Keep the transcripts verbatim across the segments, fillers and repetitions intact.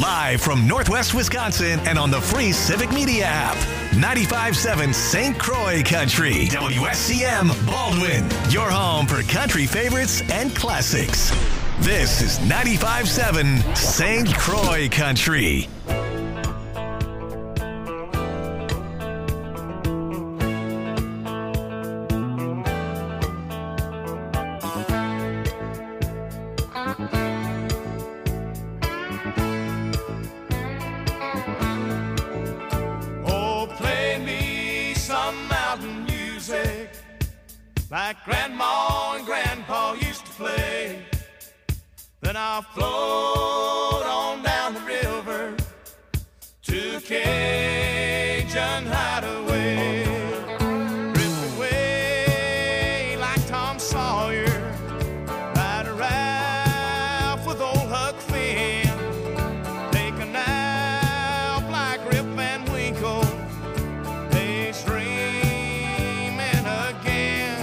Live from Northwest Wisconsin and on the free Civic Media app. ninety-five point seven Saint Croix Country. W S C M Baldwin. Your home for country favorites and classics. This is ninety-five point seven Saint Croix Country. Like Grandma and Grandpa used to play. Then I'll float on down the river to Cajun Hideaway. Drift away like Tom Sawyer, ride a raft with old Huck Finn, take a nap like Rip Van Winkle, daydreaming again.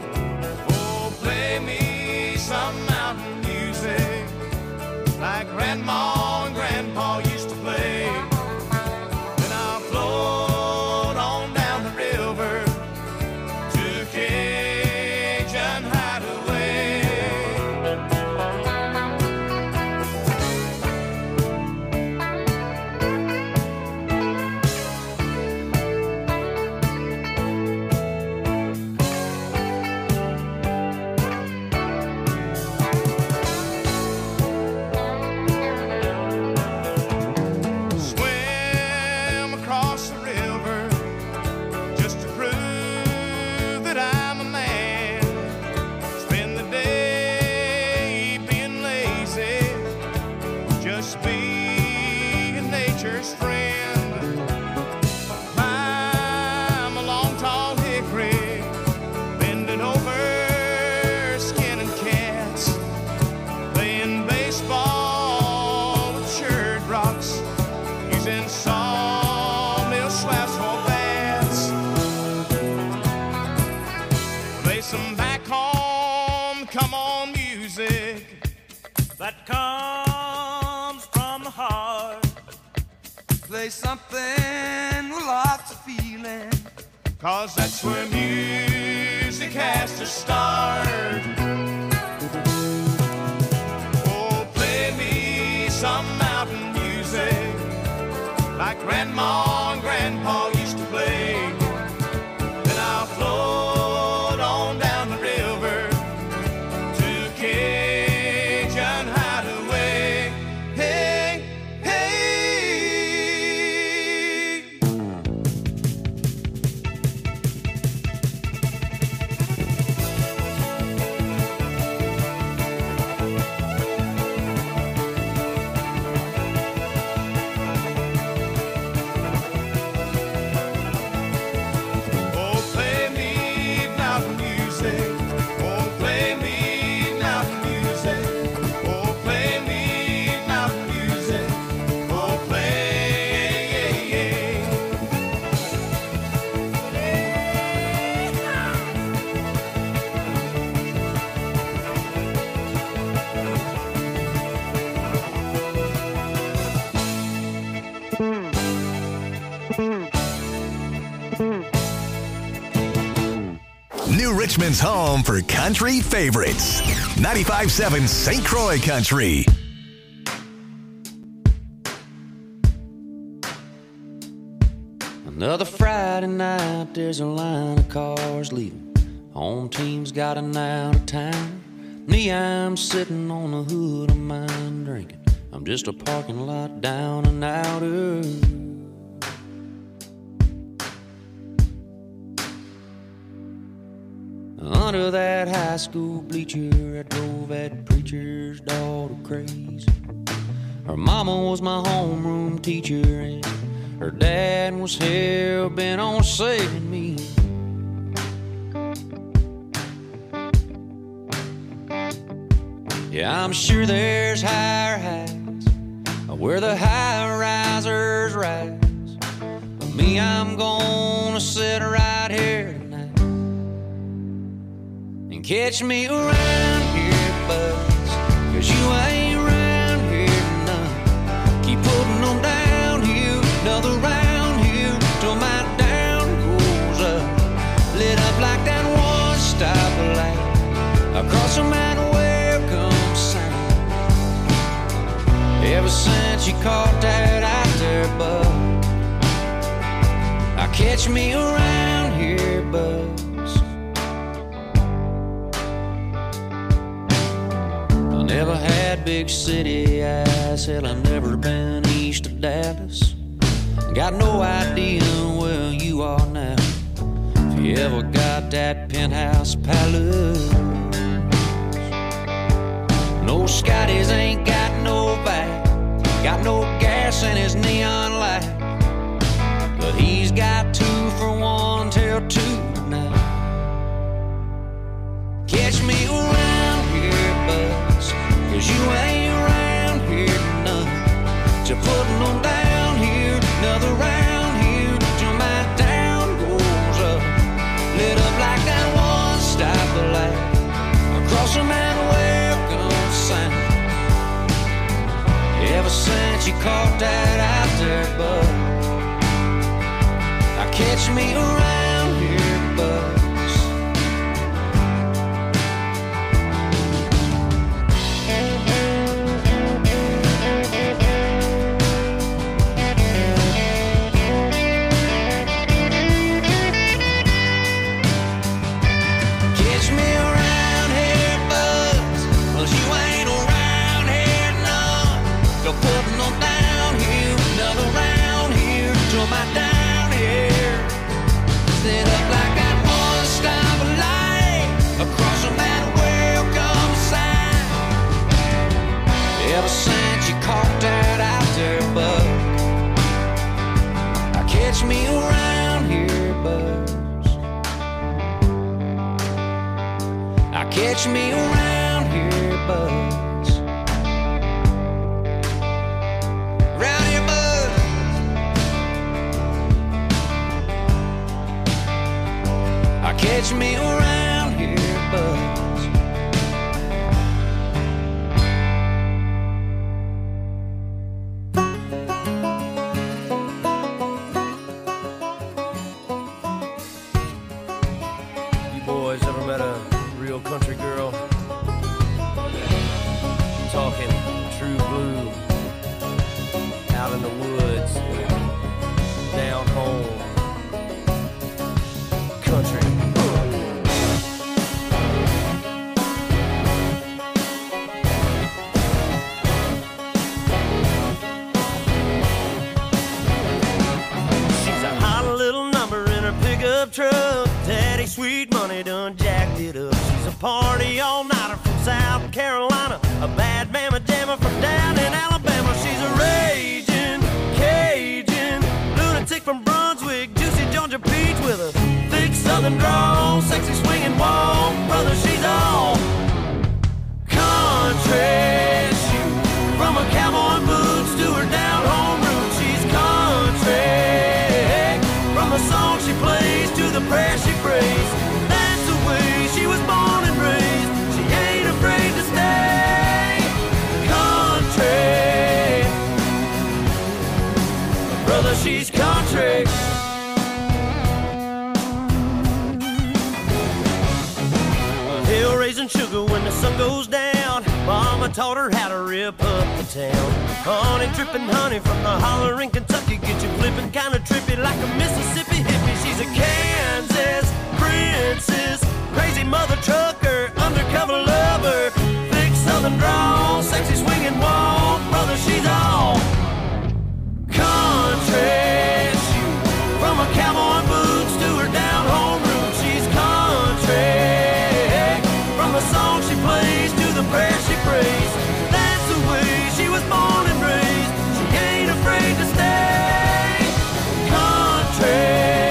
Some mountain music like Grandma and Grandpa used to play. Then I'll float on down the river to Cajun Hideaway. That comes from the heart. Play something with lots of feeling, 'cause that's where music has to start. Oh, play me some mountain music like Grandma and Grandpa used to play. Then I'll float on down the river to Cajun Hideaway. Hey, hey. Oh, play me mountain music. Oh, play me mountain music. Oh, play me mountain music. Oh, play, yeah, yeah. New Richmond's home for country favorites. ninety-five point seven Saint Croix Country. Another Friday night, there's a line of cars leaving. Home team's got an out of town. Me, I'm sitting on the hood of mine drinking. I'm just a parking lot down and outer. Under that high school bleacher, I drove that preacher's daughter crazy. Her mama was my homeroom teacher, and her dad was hell-bent on saving me. Yeah, I'm sure there's higher heights where the high-risers rise. But me, I'm gonna sit right here tonight and catch me around here, buzz, 'cause you ain't around here none. Keep pulling across a mountain welcome sign. Ever since you caught that out there bug, I catch me around here, buzz. I never had big city eyes, hell, I've never been east of Dallas. Got no idea where you are now, if you ever got that penthouse palace. No, Scotty's ain't got no back, got no gas in his neon light, but he's got two for one till two tonight. Catch me around here, buzz, cause you ain't around here none. So putting them down here, another round here, till my town goes up, lit up like that one stoplight across a mountain welcome sign. Ever since you caught that out there, bud, I catch me around here, buzz. Catch me around here, buzz, 'cause you ain't around here none. Go putting them down here, another round here, till my down here lit up like that one stop light across a mountain welcome sign. Ever since you caught that out there, bud, I catch me around here, buzz. I catch me around here, buzz. Round here, buzz. I catch me around here, buzz. You boys ever met a real country girl? Talking true blue, out in the woods, down home, country. She's a hot little number in her pickup truck. Daddy Sweet Money done jacked it up. She's a party all-nighter from South Carolina, a bad mama jammer from down in Alabama. She's a raging Cajun lunatic from Brunswick, juicy Georgia peach with a thick southern drawl, sexy swinging walk. Brother, she's all country. She, from her cowboy boots to her down-home roots, she's country. From the song she plays to the prayer she prays, that's the way she was born and raised. She ain't afraid to stay country. Brother, she's country. Hill raising sugar when the sun goes down. Mama taught her how to rip up the town. Honey dripping honey from the holler in Kentucky, get you flipping kinda trippy like a Mississippi hippie. She's a Kansas princess, crazy mother trucker, undercover lover, thick southern drawl, sexy swinging walk. Brother, she's all country. She, from her cowboy boots to her down-home roots, she's country. From the song she plays to the prayer she prays, that's the way she was born and raised. She ain't afraid to stay country.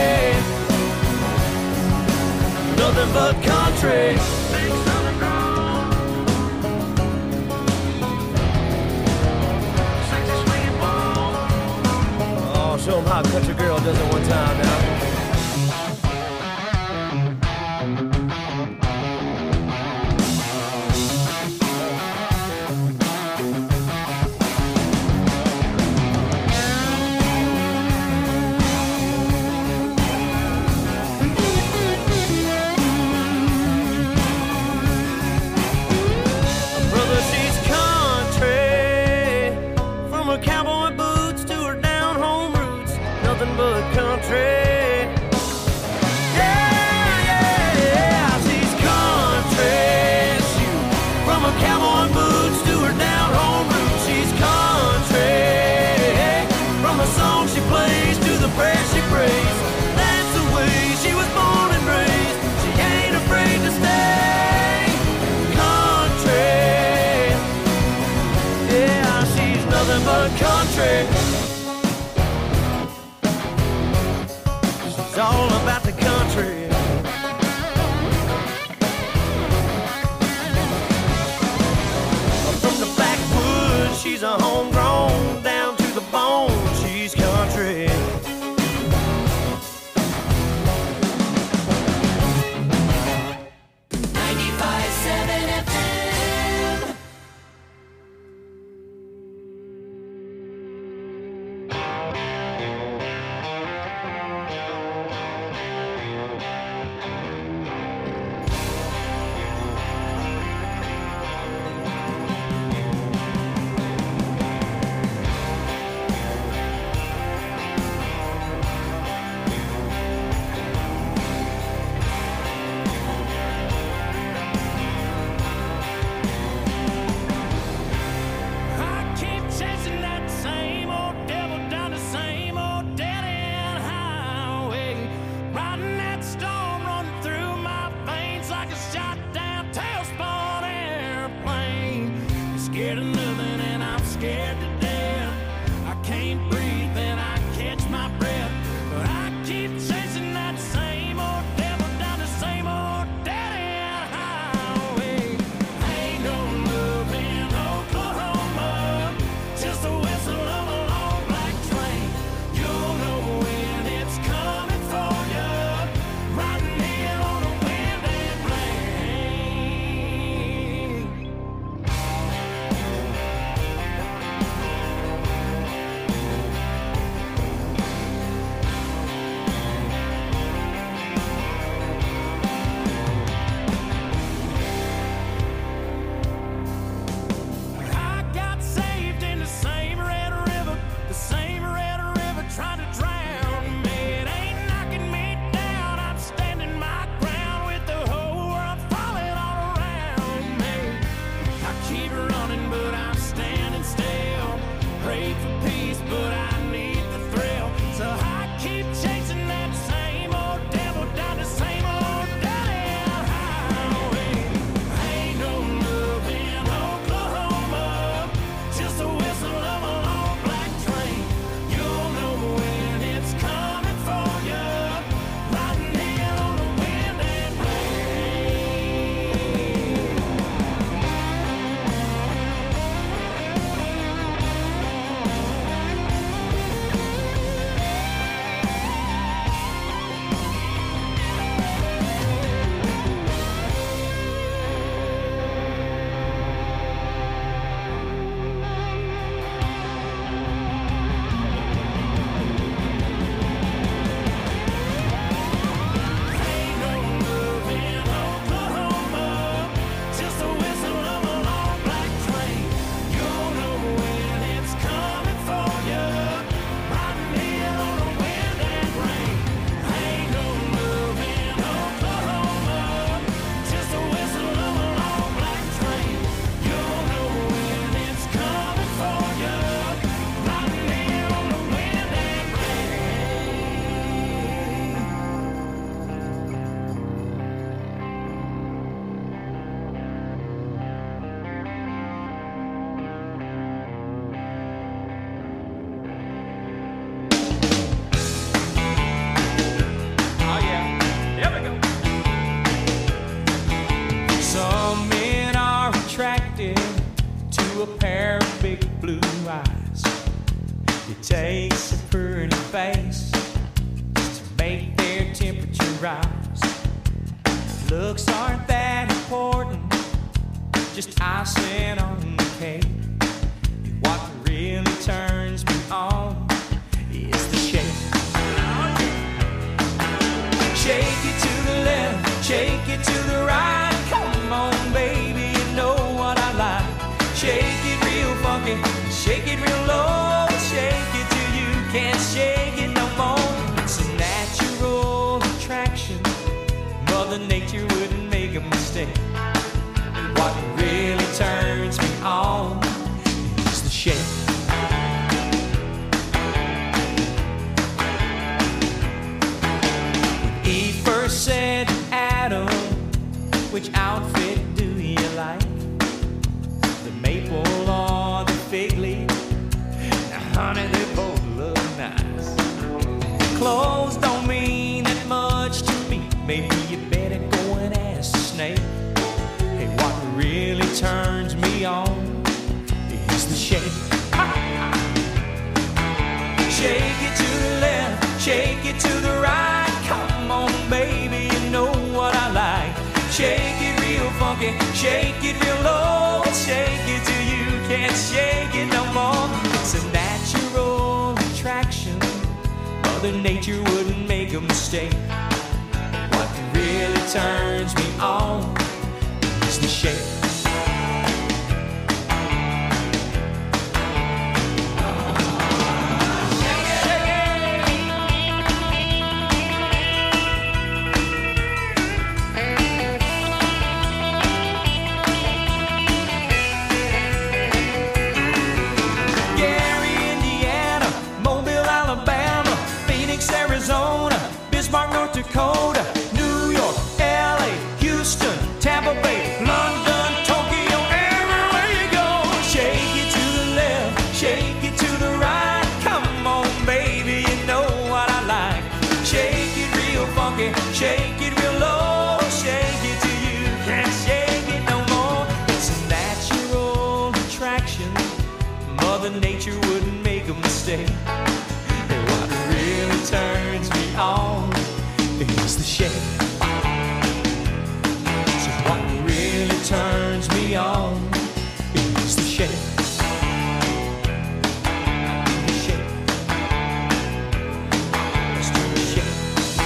Nothing but country. Big southern drawl, sexy swinging walk. Oh, show 'em how a country girl does it one time now. the country. She's all about the country. From the backwoods, she's a homegrown, down to the bone, she's country. ninety-five seven F M. I keep chasing that same old devil down the same old dead-end highway, riding that storm running through my veins like a shot down tailspin airplane. I'm scared of nothing and I'm scared to death. I can't breathe and I catch my breath, but I keep chasing that same old devil down the same old dead-end highway. Ain't no love in Oklahoma, just a whistle of a long black train. You'll know when it's coming for you, riding in on a wind and rain. I got saved in the same red river, the same red river trying to drown me. It ain't knocking me down, I'm standing my ground with the whole world falling all around me. I keep running, but I'm standing still. Pray for peace, but I need the thrill. So I keep chasing that same old devil down the same old dead-end highway. Ain't no love in Oklahoma, just a whistle of a long black train. You'll know when it's coming for you, riding in on the wind and rain. Ain't no love in Oklahoma, just a whistle of a long black train. You'll know when it's coming for you, riding in on the wind and rain. Ain't no love in Oklahoma, just a whistle of a long black train. You'll know when it's coming for you, riding in on the wind and rain. Oh yeah, here we go. Some men are attracted to a pair of big blue eyes. It takes a pretty face to make their temperature rise. Looks aren't that important, just icing on the cake. What really turns me on is the shake. Shake it to the left, shake it to the right. Come on, baby, you know what I like. Shake it real funky, shake it real low. Shake it till you can't shake it no more. It's a natural attraction, Mother Nature wouldn't make a mistake. What really turns me on is the shake. Eve first said to Adam, which outfit do you like? The maple or the fig leaf? honey, they both look nice. Clothes don't mean that much to me. Maybe you better go and ask the snake. Hey, what really turns me on is the shake. Shake it to the left, shake it to the right. Come on, baby, you know what I like. Shake it real funky, shake it real low. Shake it till you can't shake it no more. It's a natural attraction. Mother Nature wouldn't make a mistake. What really turns me on is the shake. Arizona, Bismarck, North Dakota, New York, L A, Houston, Tampa Bay, London, Tokyo, everywhere you go. Shake it to the left, shake it to the right. Come on, baby, you know what I like. Shake it real funky, shake it real low. Shake it till you can't shake it no more. It's a natural attraction. Mother Nature wouldn't make a mistake. Really turns me on is the shake. So what really turns me on is the shake. The shake. Let's do the shake.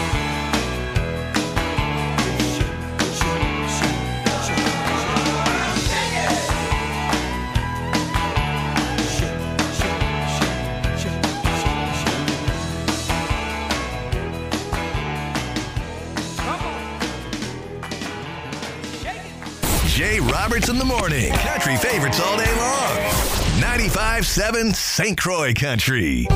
Shake, shake, shake, shake, shake it. Shake, shake, shake, shake, shake, shake. Jay Roberts in the morning. Country favorites all day long. ninety-five seven Saint Croix Country.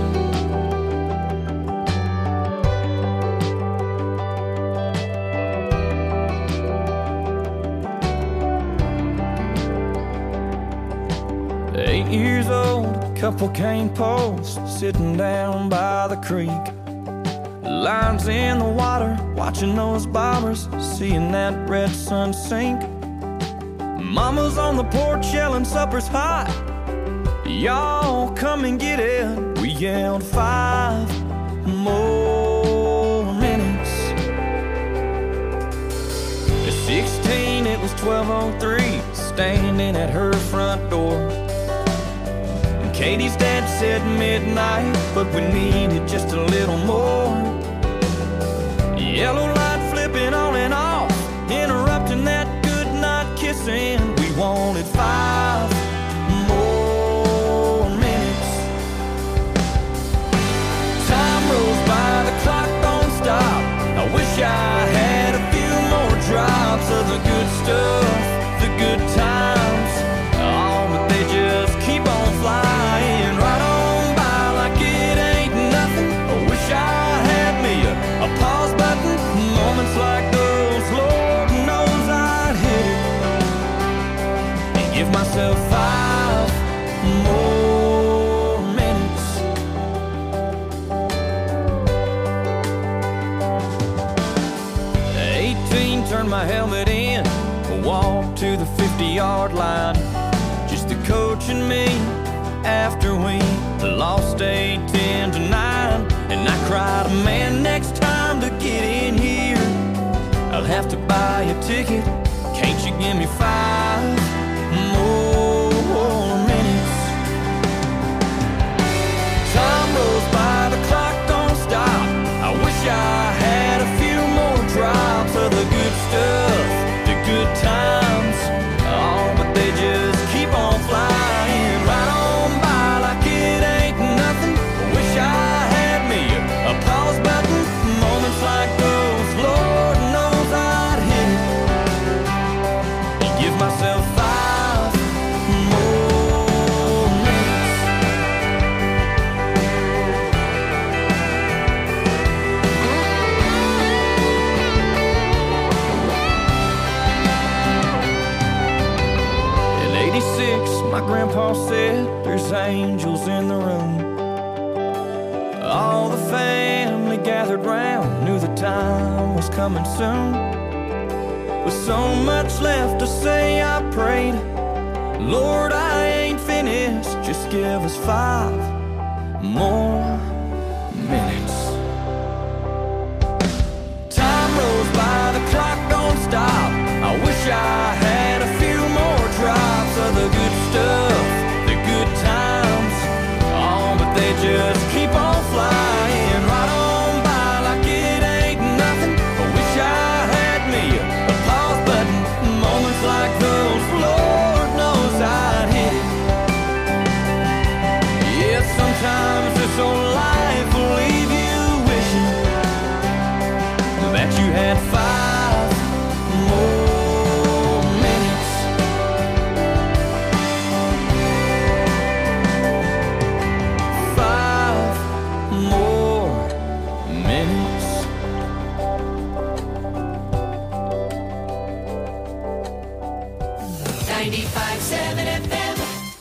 Eight years old, couple cane posts sitting down by the creek. Lines in the water, watching those bobbers, seeing that red sun sink. Mama's on the porch yelling supper's hot. Y'all come and get it. We yelled five more minutes. At sixteen, it was twelve oh three, standing at her front door. And Katie's dad said midnight, but we needed just a little more. Yellow light flipping on and off, interrupting that good night kissing. We wanted five more minutes. Time rolls by, the clock don't stop. I wish I had a few more drops of the good stuff, the good times. Oh, but they just keep on flying right on by like it ain't nothing. I wish I had me a, a pause button. Moments like those, Lord knows I'd hit it and give myself five more minutes. eighteen, turned my helmet in, walked to the fifty-yard line. Just the coach and me after we lost eight ten to nine. And I cried, man, next time to get in here I'll have to buy a ticket. Can't you give me five more minutes? Time rolls by, the clock don't stop. I wish I had a few more drops of the good stuff, the good times. Oh, but they just keep on flying right on by like it ain't nothing. I wish I had me a, a pause button. Moments like those, Lord knows I'd hit it and give myself five more minutes. In eighty-six, my grandpa said, there's angels in the room. All the family gathered round, knew the time was coming soon. With so much left to say, I prayed, Lord, I ain't finished, just give us five more minutes. Time rolls by, the clock don't stop. I wish I had a few more drops of the good stuff, the good times. Oh, but they just keep on flying right on by like it ain't nothing. I wish I had me a pause button. Moments like those, Lord knows I'd hit it. Yeah, sometimes this old life will leave you wishing that you had five more minutes. Five more minutes. ninety-five seven F M.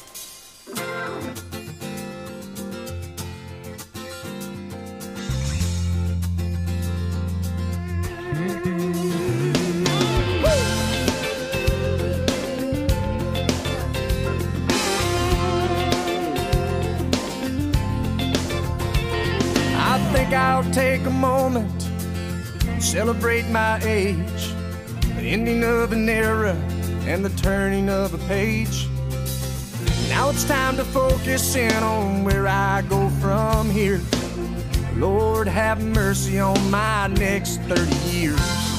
I think I'll take a moment, celebrate my age, the ending of an era and the turning of a page. Now it's time to focus in on where I go from here. Lord, have mercy on my next thirty years.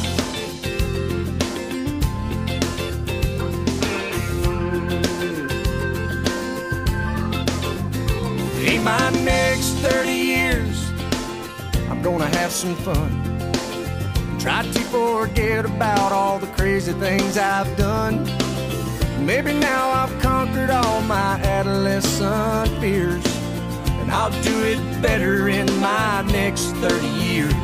In my next thirty years, I'm gonna have some fun. Try to forget about all the crazy things I've done. Maybe now I've conquered all my adolescent fears, and I'll do it better in my next thirty years.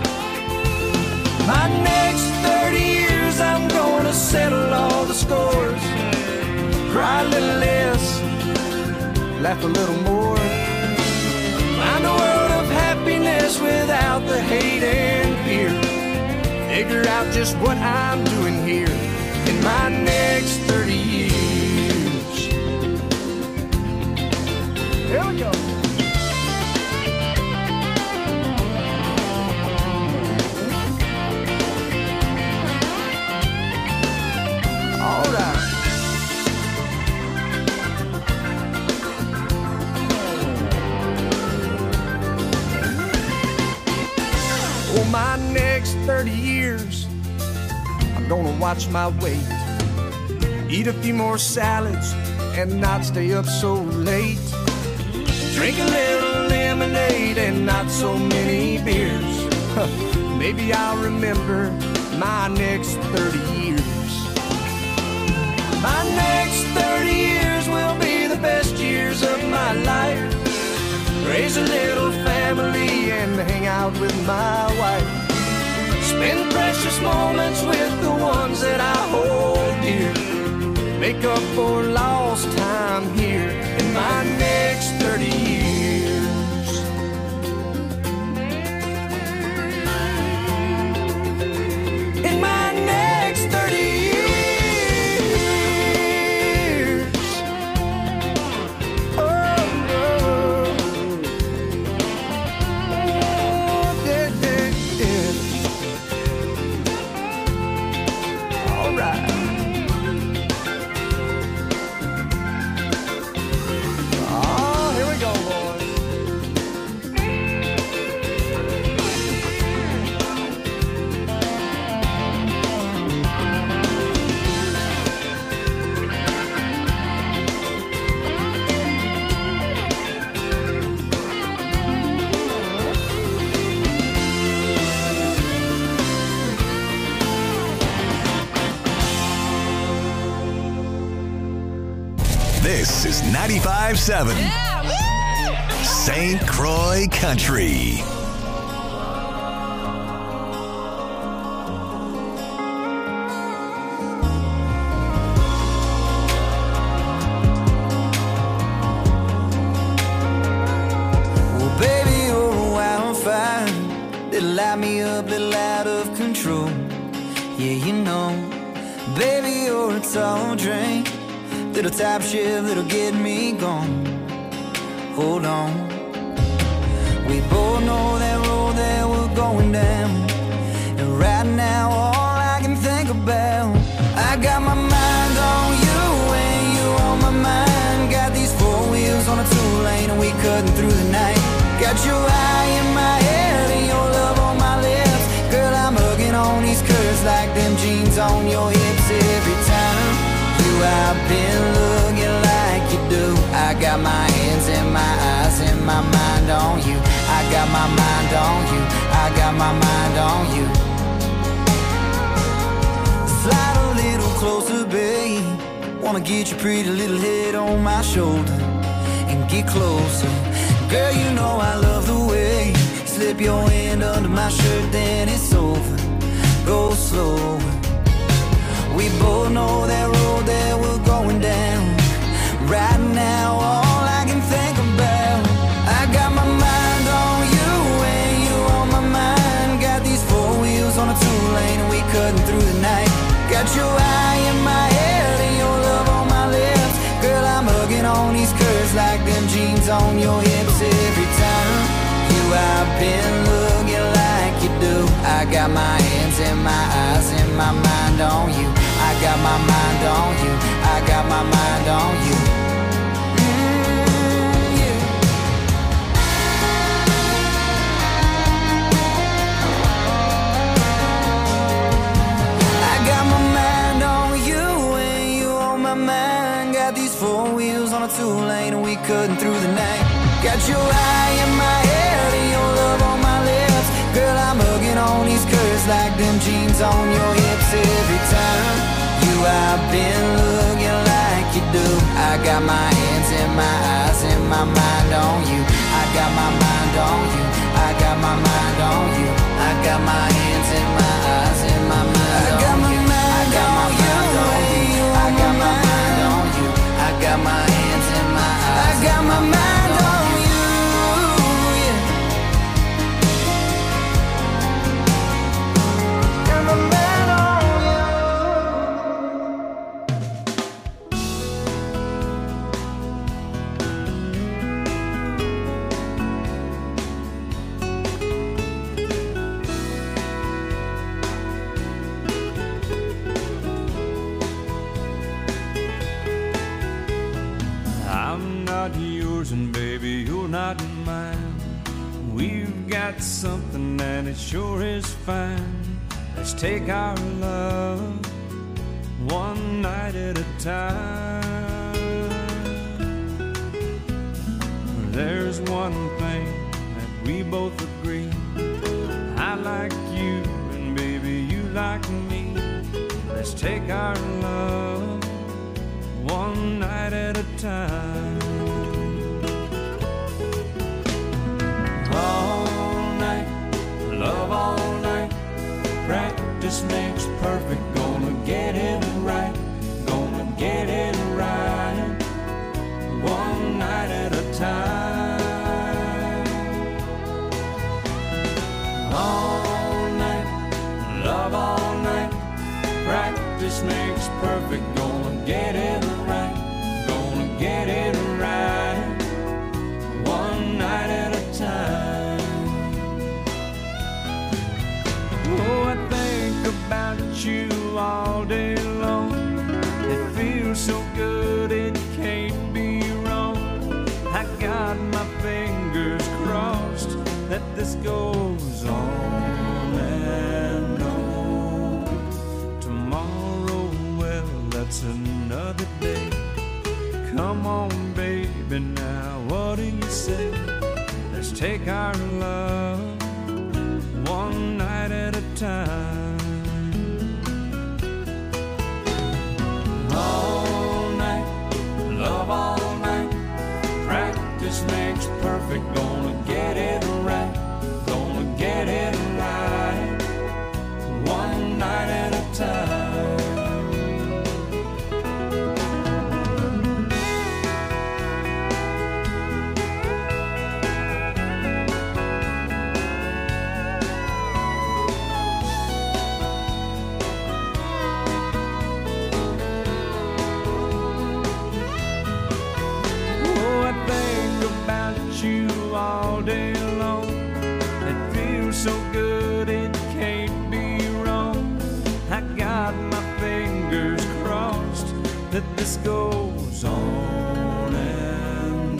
My next thirty years, I'm gonna settle all the scores, cry a little less, laugh a little more, find a world of happiness without the hate and fear. Figure out just what I'm doing here in my next thirty years. Here we go. All right. Oh, my next thirty years, I'm gonna watch my weight, eat a few more salads and not stay up so late, drink a little lemonade and not so many beers. Maybe I'll remember my next thirty years. My next thirty years will be the best years of my life. Raise a little family and hang out with my wife. Spend precious moments with the ones that I hold dear. Make up for lost time here in my next thirty years. In my next thirty years. This is ninety-five seven Saint Croix Country. got me a little out of control. Yeah, you know, baby, you're a tall drink, little top shift that'll get me gone. Hold on, we both know that road that we're going down, and right now all I can think about, I got my mind on you and you on my mind. Got these four wheels on a two-lane and we cutting through the night. Got your eye in my head and your love on my lips. Girl, I'm hugging on these curves like them jeans on your hips. Every time you I've been looking like you do. I got my hands and my eyes and my mind on you. I got my mind on you. I got my mind on you. Slide a little closer, babe. Wanna get your pretty little head on my shoulder and get closer. Girl, you know I love the way you slip your hand under my shirt, then it's over. Go slower. We both know that road that we're going down. Right now, all I can think about, I got my mind on you and you on my mind. Got these four wheels on a two-lane and we cutting through the night. Got your eye in my head and your love on my lips. Girl, I'm hugging on these curves like them jeans on your hips. Every time you I've been looking like you do. I got my hands and my eyes and my mind on you. I got my mind on you. I got my mind on you. Mm, yeah. I got my mind on you and you on my mind. Got these four wheels on a two-lane and we cutting through the night. Got your eye in my head and your love on my lips. Girl, I'm hugging on these curves like them jeans on your hips. Every time you I've been looking like you do. I got my hands and my eyes and my mind on you. I got my mind on you. I got my mind on you. I got my hands and my eyes and my mind on you. I got my mind on you. I got my mind on you. I got my hands and my eyes. I got my mind on you. Yeah. Got my mind on you. I'm not yours and baby, you're not mine. We've got something and it sure is fine. Let's take our love one night at a time. There's one thing that we both agree. I like you and baby, you like me. Let's take our love one night at a time. All night, love all night. Practice makes perfect. Gonna get it right. Gonna get it right. One night at a time. All night, love all night. Practice makes perfect. Gonna get it right. Gonna get it right. One night at a time. Oh, I think about you all day long. It feels so good, it can't be wrong. I got my fingers crossed that this goes on and on. Tomorrow, well, that's another day. Come on, baby, now what do you say? Let's take our love one night at a time. All night, love all night. Practice makes perfect. Gonna get it right. Gonna get it right. One night at a time. that this goes on and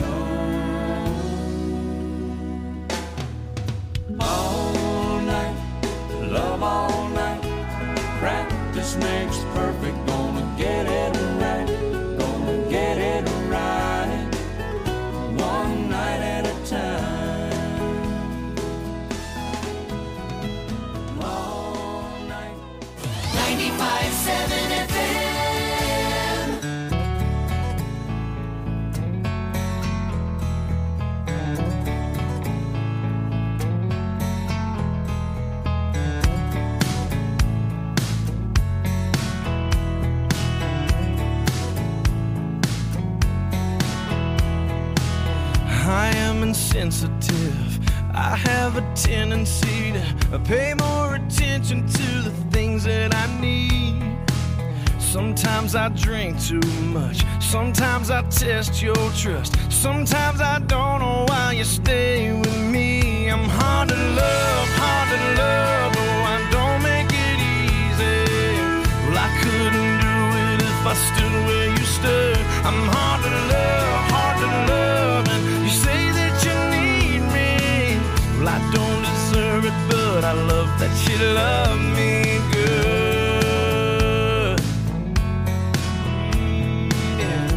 on. All night, love all night. Practice makes perfect. Gonna get it right. Gonna get it right. One night at a time. All night. ninety-five seven F M. I am insensitive. I have a tendency to pay more attention to the things that I need. Sometimes I drink too much. Sometimes I test your trust. Sometimes I don't know why you stay with me. I'm hard to love, hard to love. Oh, I don't make it easy. Well, I couldn't do it if I stood where you stood. I'm hard to love, hard to love. And you say that you need me. Well, I don't deserve it, but I love that you love me good. Mm, yeah.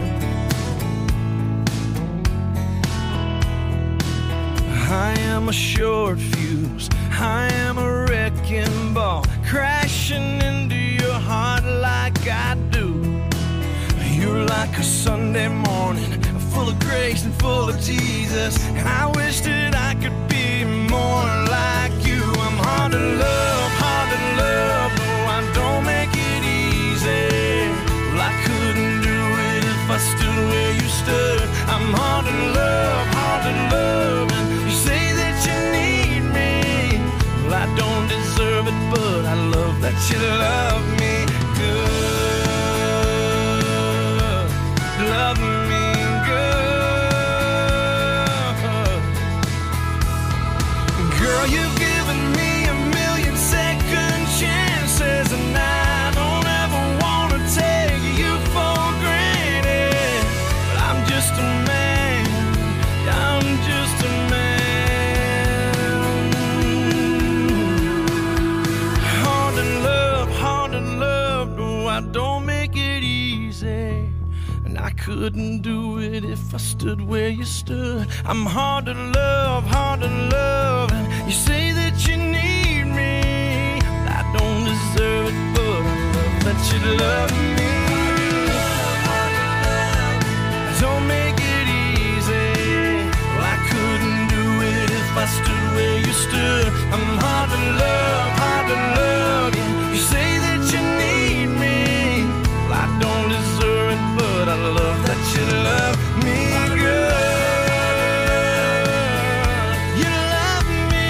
I am a short fuse. I am a wrecking ball, crashing into your heart like I do. You're like a Sunday morning, full of grace and full of Jesus. And I wish that I could be more like you. I'm hard to love, hard to love. No, I don't make it easy. Well, I couldn't do it if I stood where you stood. I'm hard to love, hard to love. And you say that you need me. Well, I don't deserve it, but I love that you love me good. Love me good. Girl, you've given me a million second chances, and I don't ever wanna take you for granted. But I'm just a man, I'm just a man. Hard to love, hard to love. No, I don't make it easy. I couldn't do it if I stood where you stood. I'm hard to love, hard to love. And you say that you need me. I don't deserve it, but I love that you love me. Don't make it easy. Well, I couldn't do it if I stood where you stood. I'm hard to love, hard to love. You say that you need me. Well, I don't deserve it, but I love that you love me good. You love me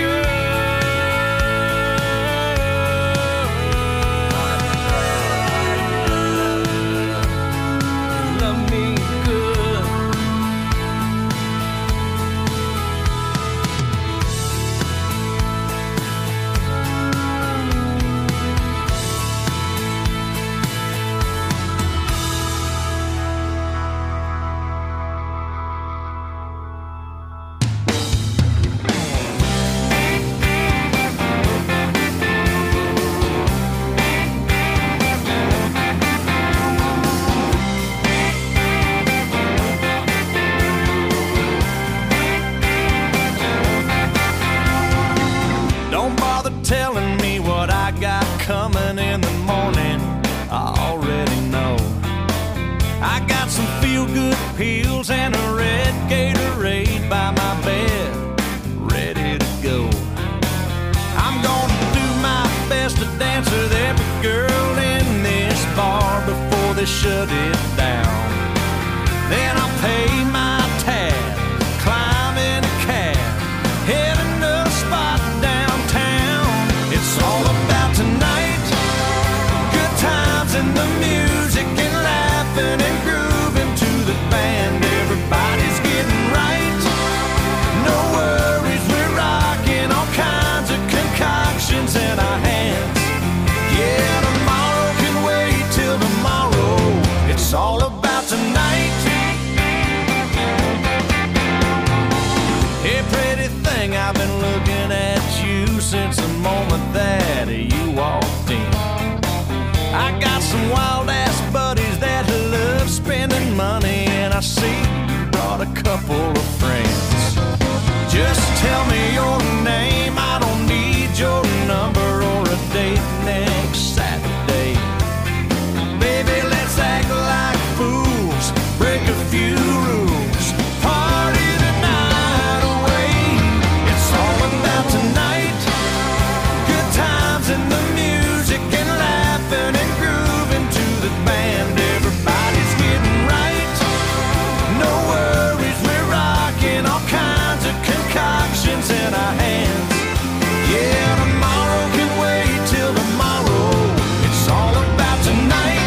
good. Love me good. Don't bother telling me what I got coming in the morning. I already know. I got some feel-good pills and a red Gatorade by my bed, ready to go. I'm gonna do my best to dance with every girl in this bar before they shut it down. Then I'll pay my tab, climb in a cab, heading to a spot downtown. It's all about tonight, good times and the music and laughing and grooving to the band. Everybody's getting right, no worries, we're rocking all kinds of concoctions in our hands. Yeah, tomorrow can wait till tomorrow. that you walked in. I got some wild-ass buddies that love spending money, and I see you brought a couple of friends. Just tell me your name, I don't need your number or a date next Saturday. Baby, let's act like fools, break a few rules, party the night away. It's all about tonight, good times and the music and laughing and grooving to the band. Everybody's getting right, no worries, we're rocking all kinds of concoctions in our hands. Yeah, tomorrow can wait till tomorrow. It's all about tonight.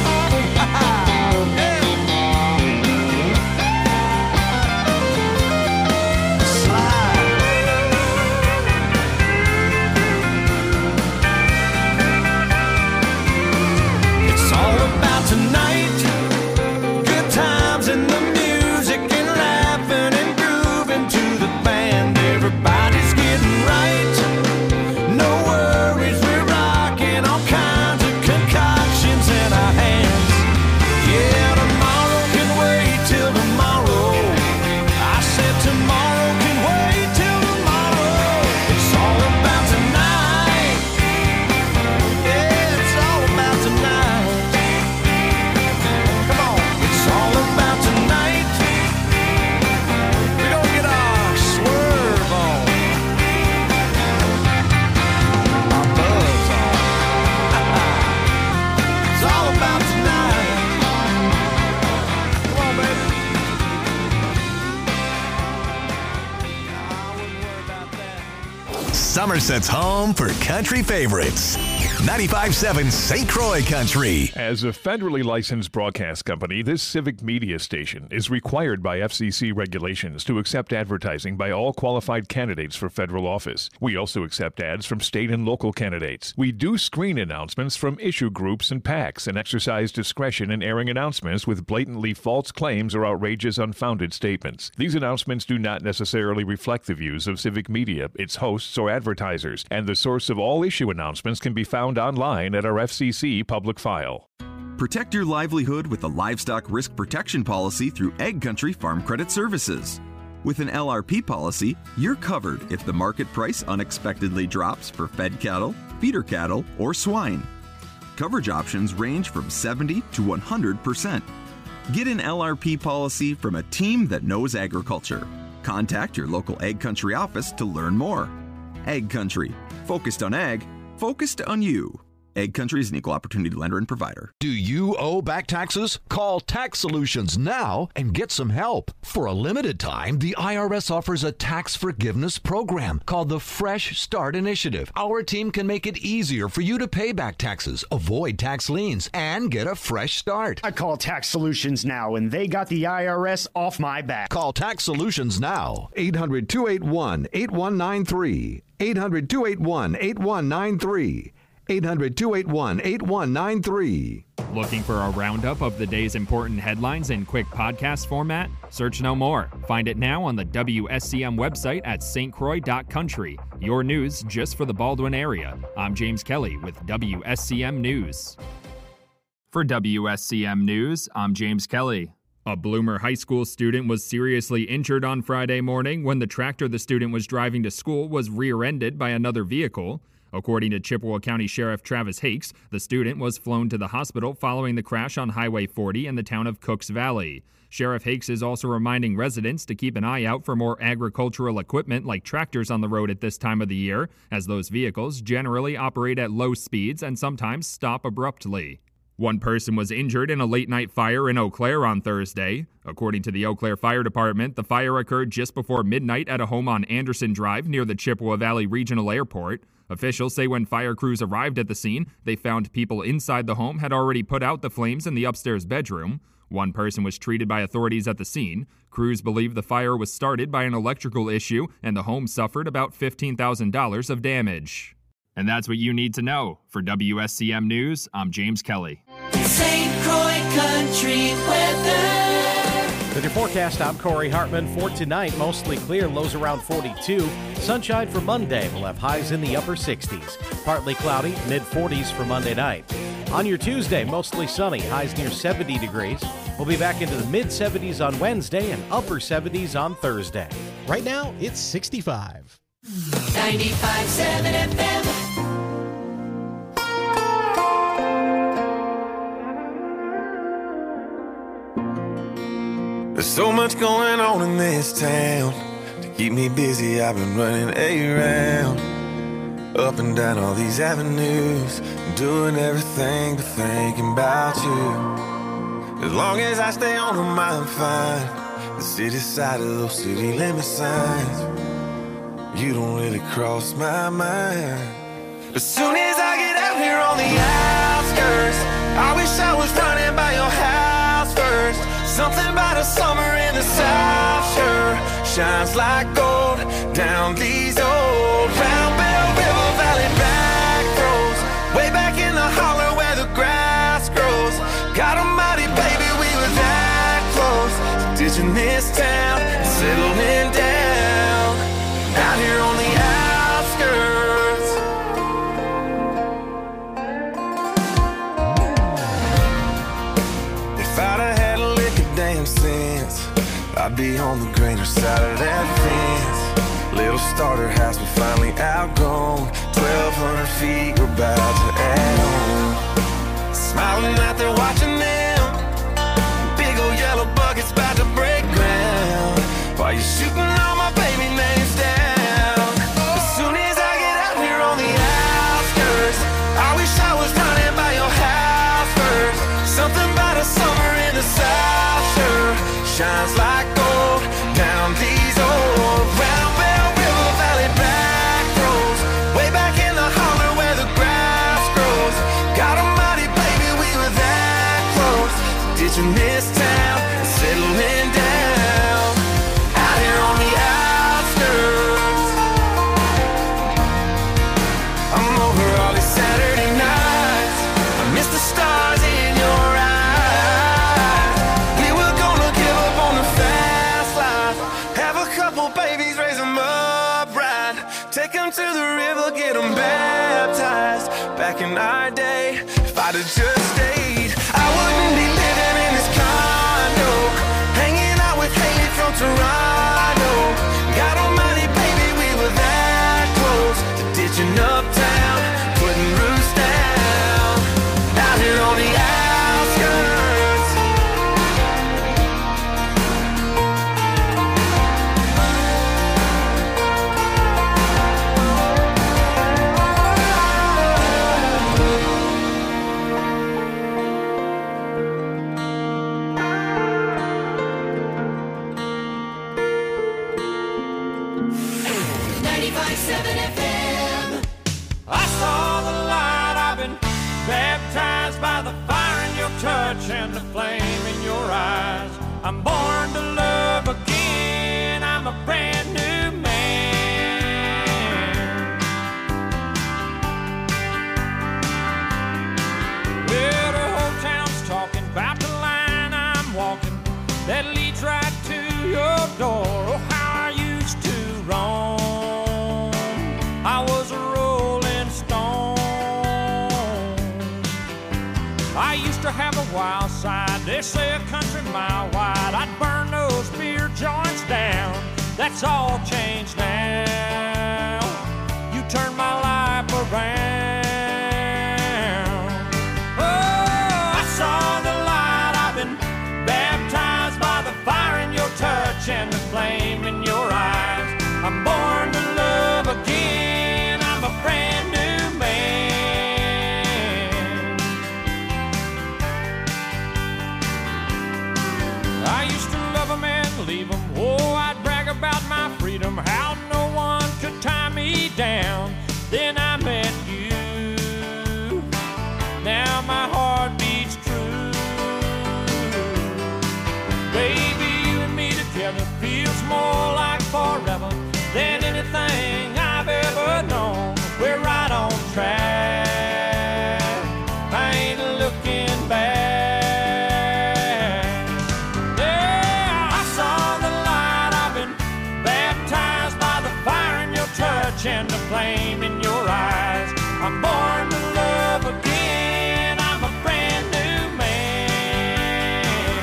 It's all about tonight. Good times and the music and laughing and grooving to the band. Everybody's getting right. No worries, we're rocking all kinds of concoctions in our hands. Yeah, tomorrow can wait till tomorrow. I said tomorrow can wait till tomorrow. It's all about tonight. Yeah, it's all about tonight. Come on, it's all about tonight. We're gonna get our swerve on, our buzz on. It's all about tonight. Come on, baby. I wouldn't worry about that. Somerset's home for country favorites. ninety-five point seven Saint Croix Country. As a federally licensed broadcast company, this civic media station is required by F C C regulations to accept advertising by all qualified candidates for federal office. We also accept ads from state and local candidates. We do screen announcements from issue groups and PACs and exercise discretion in airing announcements with blatantly false claims or outrageous unfounded statements. These announcements do not necessarily reflect the views of civic media, its hosts, or advertisers, and the source of all issue announcements can be found online at our F C C public file. Protect your livelihood with a livestock risk protection policy through Egg Country Farm Credit Services. With an L R P policy, you're covered if the market price unexpectedly drops for fed cattle, feeder cattle, or swine. Coverage options range from seventy to one hundred percent. Get an L R P policy from a team that knows agriculture. Contact your local Egg Country office to learn more. Egg Country, focused on ag, focused on you. Egg Country is an equal opportunity lender and provider. Do you owe back taxes? Call Tax Solutions now and get some help. For a limited time, the I R S offers a tax forgiveness program called the Fresh Start Initiative. Our team can make it easier for you to pay back taxes, avoid tax liens, and get a fresh start. I call Tax Solutions now, and they got the I R S off my back. Call Tax Solutions now. eight hundred, two eight one, eight one nine three. eight hundred, two eight one, eight one nine three. eight hundred, two eight one, eight one nine three. Looking for a roundup of the day's important headlines in quick podcast format? Search no more. Find it now on the W S C M website at s t croix dot country. Your news just for the Baldwin area. I'm James Kelly with W S C M News. For W S C M News, I'm James Kelly. A Bloomer High School student was seriously injured on Friday morning when the tractor the student was driving to school was rear-ended by another vehicle. According to Chippewa County Sheriff Travis Hakes, the student was flown to the hospital following the crash on Highway forty in the town of Cooks Valley. Sheriff Hakes is also reminding residents to keep an eye out for more agricultural equipment like tractors on the road at this time of the year, as those vehicles generally operate at low speeds and sometimes stop abruptly. One person was injured in a late-night fire in Eau Claire on Thursday. According to the Eau Claire Fire Department, the fire occurred just before midnight at a home on Anderson Drive near the Chippewa Valley Regional Airport. Officials say when fire crews arrived at the scene, they found people inside the home had already put out the flames in the upstairs bedroom. One person was treated by authorities at the scene. Crews believe the fire was started by an electrical issue, and the home suffered about fifteen thousand dollars of damage. And that's what you need to know. For W S C M News, I'm James Kelly. Saint Croix Country weather. Looking forecast, I'm Corey Hartman. For tonight, mostly clear, lows around forty-two. Sunshine for Monday. We'll have highs in the upper sixties. Partly cloudy, mid forties for Monday night. On your Tuesday, mostly sunny, highs near seventy degrees. We'll be back into the mid seventies on Wednesday and upper seventies on Thursday. Right now, it's sixty-five. ninety-five point seven F M. There's so much going on in this town. To keep me busy, I've been running around, up and down all these avenues, doing everything but thinking about you. As long as I stay on them, I'm fine. The city side of those city limit signs, you don't really cross my mind. As soon as I get out here on the outskirts, I wish I was running by your house first. Something about a summer in the South sure shines like gold down these old Round Bell River Valley back roads, way back in the holler where the grass grows. God almighty, baby, we were that close to ditching this town and settling down out here on the outskirts. If I'd have had a lick of damn sense, I'd be on the greener side of that fence. Little starter house, but finally outgrown. Twelve hundred feet, we're about to add on. Smiling out there watching them, big old yellow buckets about to break ground, while you're shooting all my baby names down. As soon as I get out here on the outskirts, I wish I was running by your house first. Something about a summer in the South sure shines like gold down these old Round Bell River Valley back roads, way back in the holler where the grass grows. God almighty, baby, we were that close to ditching this town and settling down out here on the outskirts. I'm over all these Saturday nights, I miss the stars in your eyes. We were gonna give up on the fast life, have a couple babies, raise them up right, take them to the river, get them baptized. Back in our day, if I'd have just stayed, I wouldn't be living in this condo, hanging out with Haley from Toronto. God almighty, baby, we were that close to ditching uptown, putting roots down out here on the outskirts. ninety-five point seven F M. I saw the light, I've been baptized by the fire in your touch and the flame in your eyes. I'm born to love again, I'm a brand new man. Well, the whole town's talking about the line I'm walking that leads right to your door. Oh, how I used to roam, I was a rolling stone. I used to have a wild side, they say a country mile wide. I'd burn those beer joints down, that's all changed now. You turned my life around. Oh, I saw the light, I've been baptized by the fire in your touch and the flame in your eyes. I'm born to love again, I'm a brand new man. I used to love them and leave them, oh, I'd brag about my freedom, how no one could tie me down. Then I met you, now my heart beats true. Baby, you and me together feels more like forever than anything I've ever known. We're right on track, I ain't looking back. Yeah, I flame in your eyes. I'm born to love again. I'm a brand new man.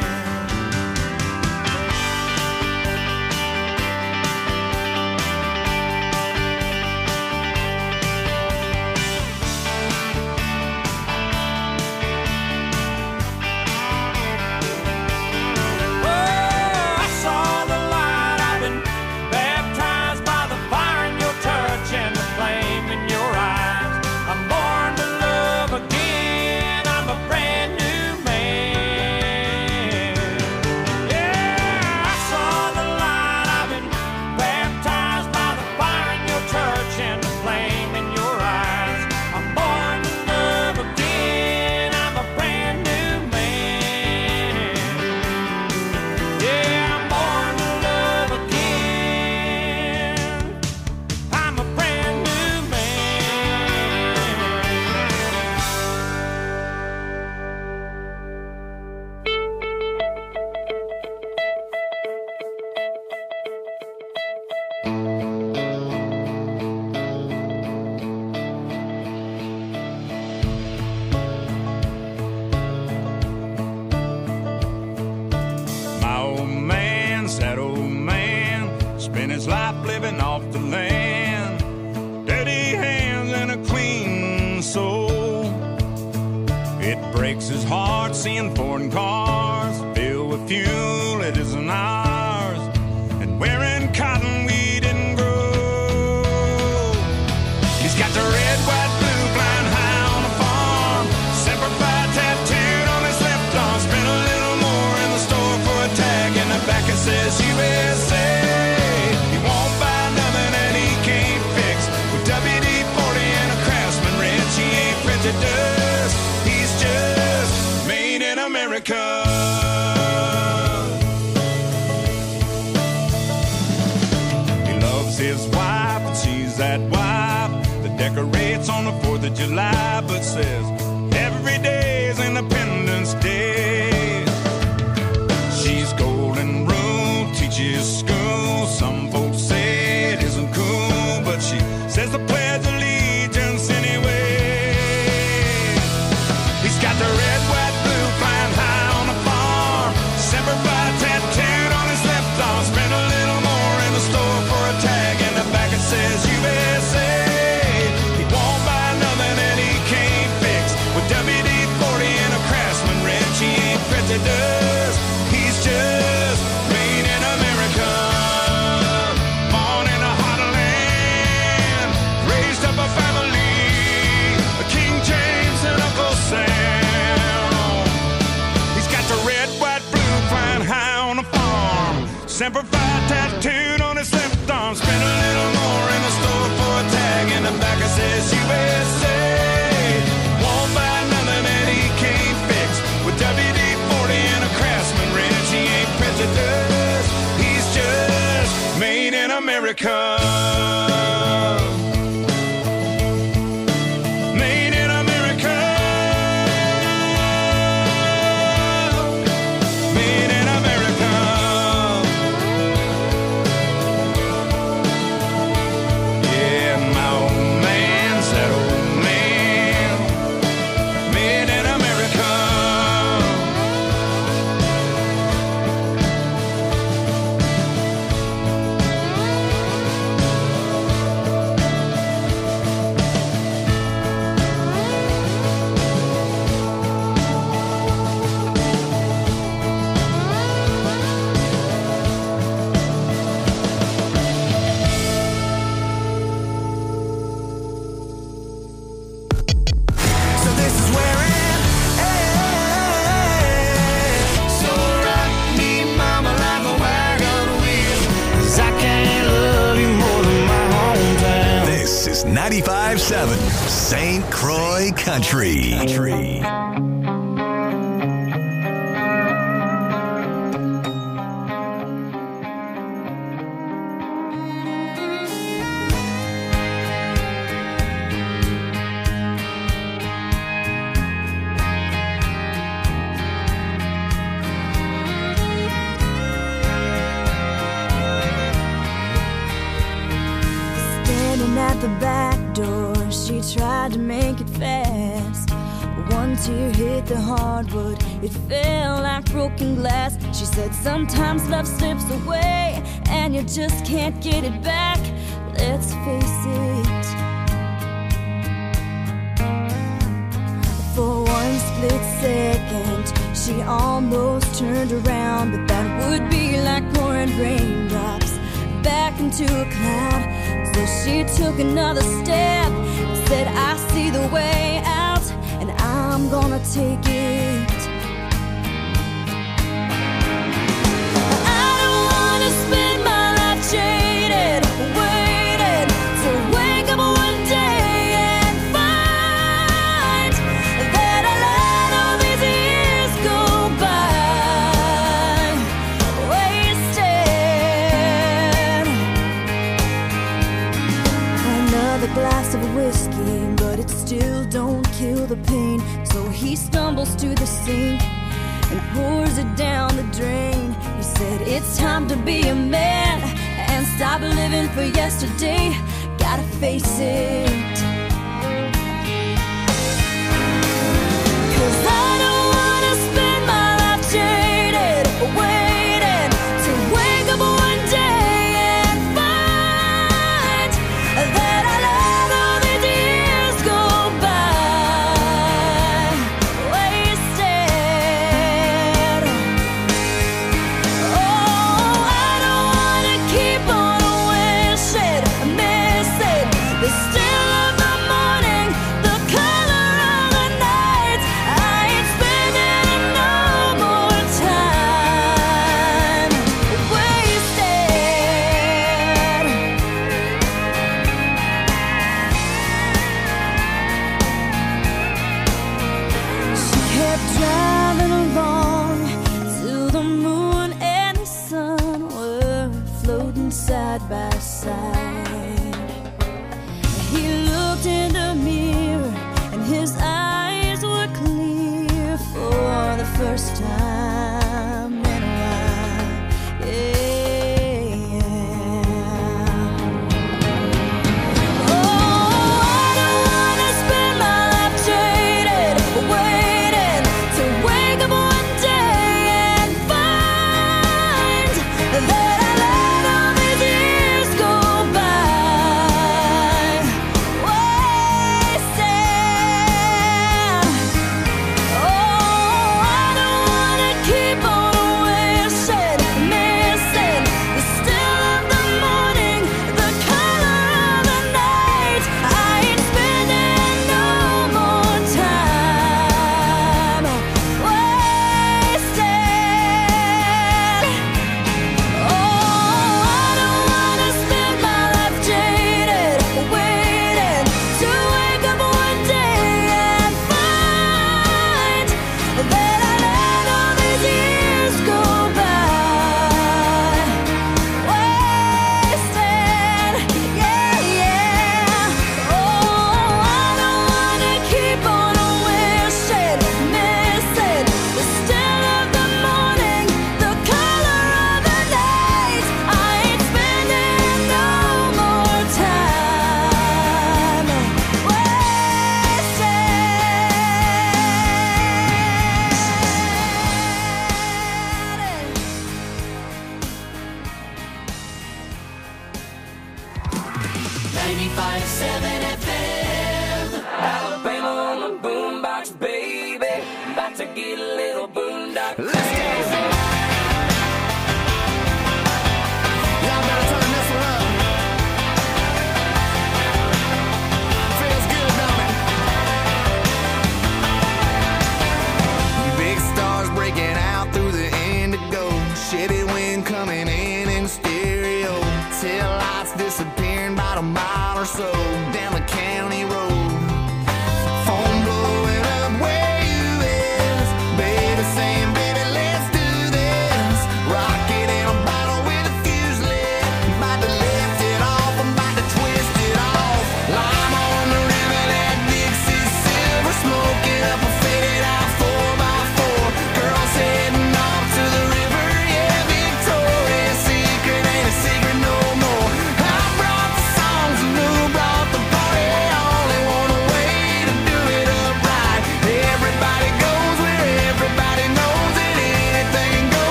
Oh, I saw the light. I've been baptized by the fire in your touch and the flame in your eyes. I'm born to love again. I'm a brand new man. Yeah, I saw the light. I've been baptized by the fire in your touch and the flame in your eyes. I'm born to love again. I'm a brand new man. Yeah, I'm born to love again. I'm a brand new man. My old man's that old man, spent his life living off the land. Dirty hands and a clean soul. It breaks his heart seeing foreign cars filled with fuel it isn't ours, and wearing cotton we didn't grow. He's got the red, white, blue flying high on the farm, Semper Fi tattooed on his left arm. Spent a little more in the store for a tag, and the back it says U S A. He won't buy nothing that he can't fix. With W D forty and a Craftsman wrench, he ain't printed dust. He's just made in America. He loves his wife, and she's that wife that decorates on the fourth of July, but says every day is Independence Day. She's golden rule, teaches school. Some folks say it isn't cool, but she says the Pledge of Allegiance anyway. He's got the red, white, blue flying high on the farm, Semper Fi tattooed on his left arm. Spent a little more in the store for a tag, and the back it says U S A. He won't buy nothing that he can't fix. With W D forty and a Craftsman wrench, he ain't printed dust. He's just made in America. Born in a hot land, raised up a family, King James and Uncle Sam. He's got the red, white, blue flying high on the farm, Semper Fi tattooed on his left arm. Spent a little more in the store for a tag, and the back it says U S A. Won't buy nothing that he can't fix. With W D forty and a Craftsman wrench, he ain't printed dust. He's just made in America. Made in America. Made in America. Yeah, my old man's that old man. Made in America. So this is where it ends. So rock me, mama, like a wagon wheel, 'cause I can't love you more than my hometown. This is ninety-five point seven Saint Croix Country. Country. Standing at the back tear hit the hardwood. It fell like broken glass. She said sometimes love slips away and you just can't get it back. Let's face it. For one split second, she almost turned around, but that would be like pouring raindrops back into a cloud. So she took another step, said, I see the way out, and I'm gonna take it. I don't wanna spend my life jaded, waiting to wake up one day and find that I let all these years go by, wasted. Another glass of whiskey, but it still don't kill the pain. So he stumbles to the sink and pours it down the drain. He said, it's time to be a man and stop living for yesterday. Gotta face it. 'Cause I don't wanna spend my life jaded, waiting to wake up one day and find that I let all these years go by, wasted. Oh, I don't wanna keep on wishing, missing the still of the morning, the color of the night. I ain't spending no more time wasted. She kept driving along till the moon and the sun were floating side by side. He looked in the mirror and his eyes were clear for the first time in a while. Yeah. Oh, I don't wanna spend my life jaded, waiting to wake up one day and find that I let all these years go by, wasted. Oh, I don't wanna keep on wishing, missing the still of the morning, the color of the night. I ain't spending no more time wasted. Oh, I don't wanna spend my life jaded, waiting to wake up one day and find that I let all these years go by, wasted. Yeah, yeah. Oh, I don't wanna keep on wishing, missing the still of the morning, the color of the night. I ain't spending no more time ninety-five seven F M. Alabama on the boombox, baby. About to get a little boondock. Let's go. Y'all better turn this one up. Feels good, don't it? Big stars breaking out through the indigo. Shitty wind coming in in stereo. Tail lights disappearing about a mile or so. Down the canyon.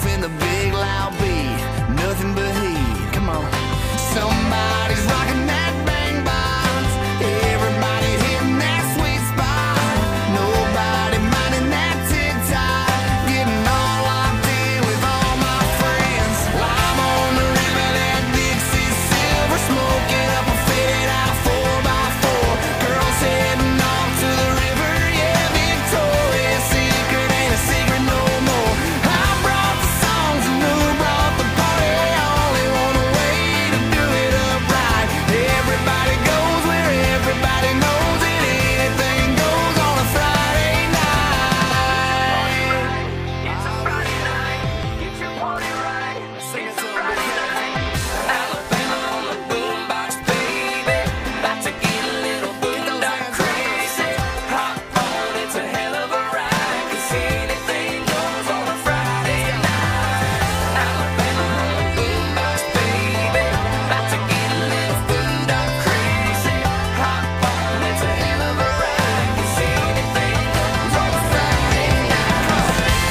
roof and the big loud beat, nothing but heat. Come on. Somebody's rocking that bang box. Everybody hitting that sweet spot. Nobody minding that tick-tock. Getting all locked in with all my friends. Lime on the river, that Dixie silver. Smoking up a faded out four by four. Girls heading off to the river. Yeah, Victoria's Secret ain't a secret no more. I brought the songs and who brought the party. Only one way to do it up right. Everybody goes where everybody knows it. Anything goes on a Friday night. It's a Friday night. Get your party right. Sing it to me. Alabama on the boombox, baby. About to get a little boondock crazy. Hop on, it's a hell of a ride. 'Cause anything goes on a Friday night. Alabama on the boombox, baby. About to get a little boondock crazy. Hop on, it's a hell of a ride. 'Cause anything goes on a Friday night.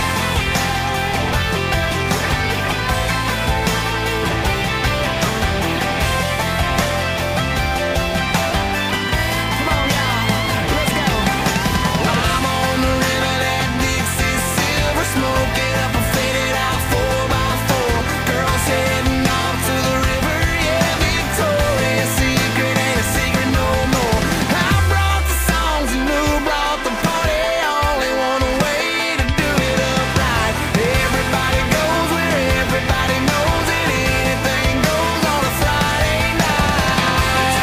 Come on, y'all. Let's go. I'm on the river, that Dixie silver. Smoking up a faded out four by four. Girls heading off to the river. Yeah, Victoria's Secret ain't a secret no more. I brought the songs and who brought the party. Only one way to do it up right. Everybody goes where everybody knows it. Anything goes on a Friday night.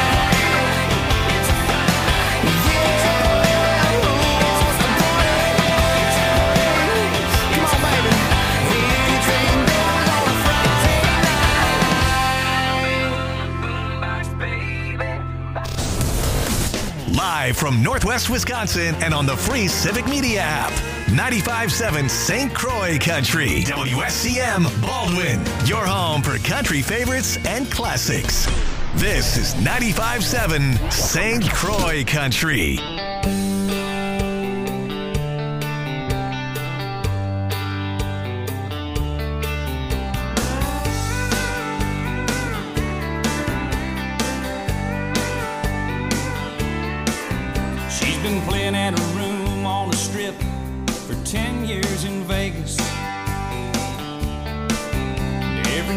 Yeah, who wants to party? Come on, baby. Anything goes on a Friday night. Live from Northwest Wisconsin and on the free Civic Media app. ninety-five point seven Saint Croix Country. W S C M Baldwin. Your home for country favorites and classics. This is ninety-five point seven Saint Croix Country.